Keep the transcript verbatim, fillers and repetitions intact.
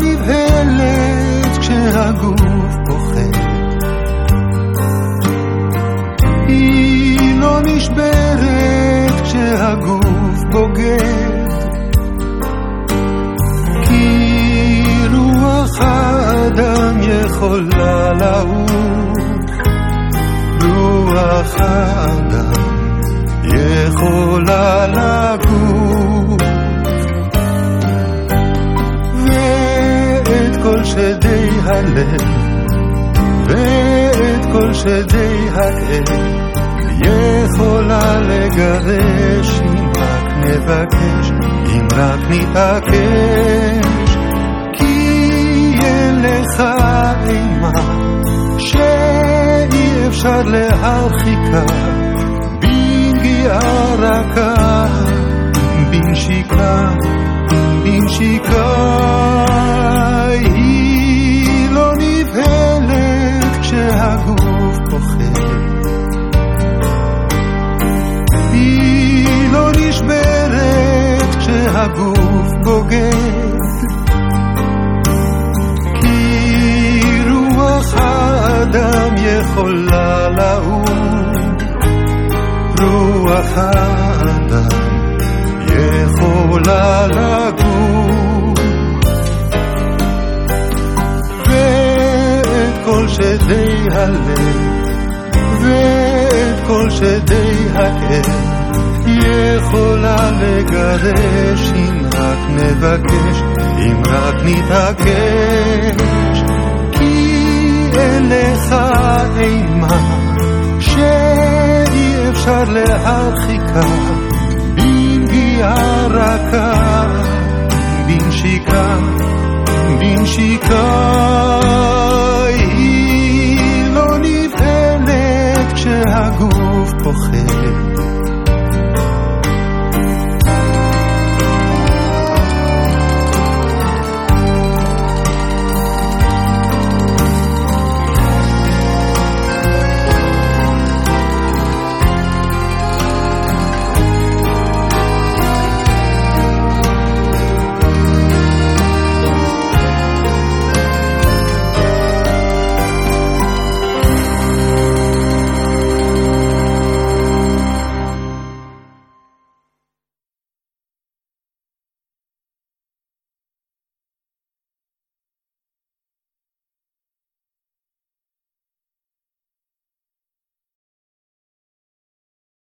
נבהלת כשהגוף פוחד, היא לא נשברת כשהגוף בוגד, כי רוח האדם יכולה לעוף, רוח האדם יכולה לגוף, ואת כל שדי הלב ואת כל שדי הכאב יכולה לגרש אם רק נבקש, אם רק נתעקש, כי אין לך אימה שאי אפשר להרחיקה, בנגיעה רכה, בנשיקה, בנשיקה. היא לא נבהלת כשהגוף פוחד, היא לא נשברת כשהגוף בוגד, כי רוח האדם יכולה לעוף, רוח האדם יכולה לגוף, ואת כל שדי הלב ואת כל שדי הכאב יכולה לגרש אם רק נבקש, אם רק נתעקש, כי אין לך אימה שאי אפשר להרחיקה, בנגיעה רכה, בנשיקה, בנשיקה.